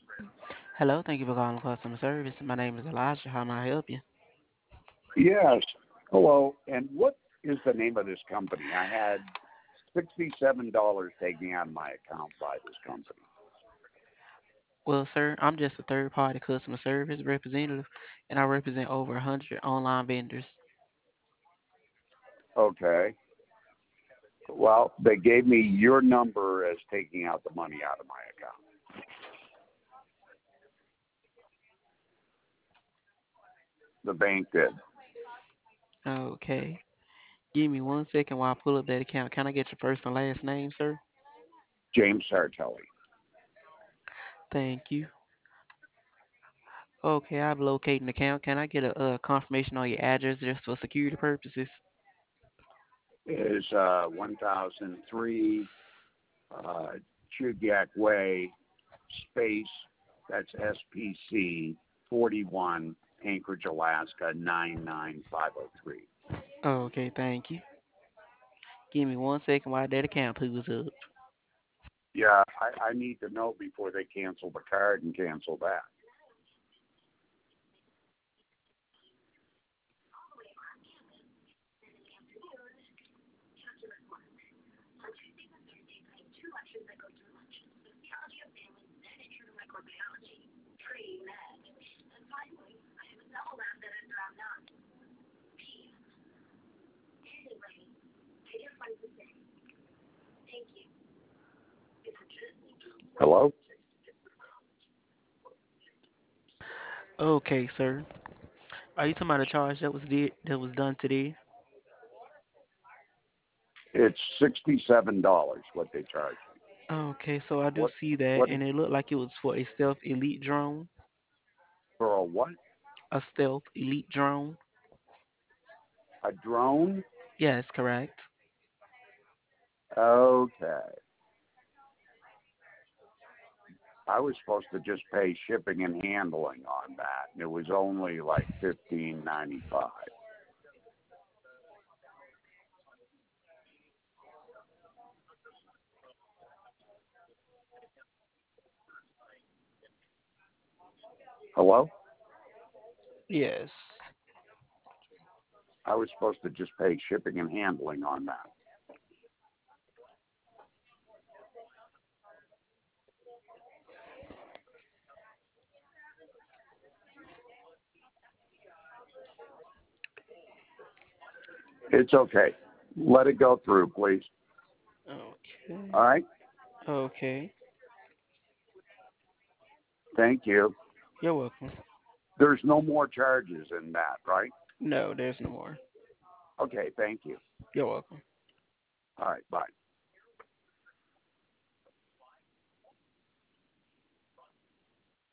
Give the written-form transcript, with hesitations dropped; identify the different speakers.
Speaker 1: Hello, thank you for calling customer service. My name is Elijah. How may I help you?
Speaker 2: Yes. Hello. And what is the name of this company? I had $67 taken out of my account by this company.
Speaker 1: Well, sir, I'm just a third-party customer service representative, and I represent over 100 online vendors.
Speaker 2: Okay. Well, they gave me your number as taking out the money out of my account. The bank did.
Speaker 1: Okay. Give me 1 second while I pull up that account. Can I get your first and last name, sir?
Speaker 2: James Sartelli.
Speaker 1: Thank you. Okay, I've located an account. Can I get a confirmation on your address just for security purposes?
Speaker 2: Is 1003 uh, Chugiak Way, space, that's SPC 41, Anchorage, Alaska 99503.
Speaker 1: Okay, thank you. Give me 1 second while that account pulls up.
Speaker 2: Yeah, I need to know before they cancel the card and cancel that. Hello?
Speaker 1: Okay, sir. Are you talking about a charge that was done today?
Speaker 2: It's $67 what they charged me.
Speaker 1: Okay, so I do
Speaker 2: What
Speaker 1: see that,
Speaker 2: what
Speaker 1: and it looked like it was for a stealth elite drone.
Speaker 2: for a what?
Speaker 1: A stealth elite drone.
Speaker 2: A drone?
Speaker 1: Yes, correct.
Speaker 2: Okay. I was supposed to just pay shipping and handling on that. And it was only like 15.95. Hello?
Speaker 1: Yes.
Speaker 2: I was supposed to just pay shipping and handling on that. It's okay. Let it go through, please.
Speaker 1: Okay.
Speaker 2: All right?
Speaker 1: Okay.
Speaker 2: Thank you.
Speaker 1: You're welcome.
Speaker 2: There's no more charges in that, right?
Speaker 1: No, there's no more.
Speaker 2: Okay, thank you.
Speaker 1: You're welcome.
Speaker 2: All right, bye.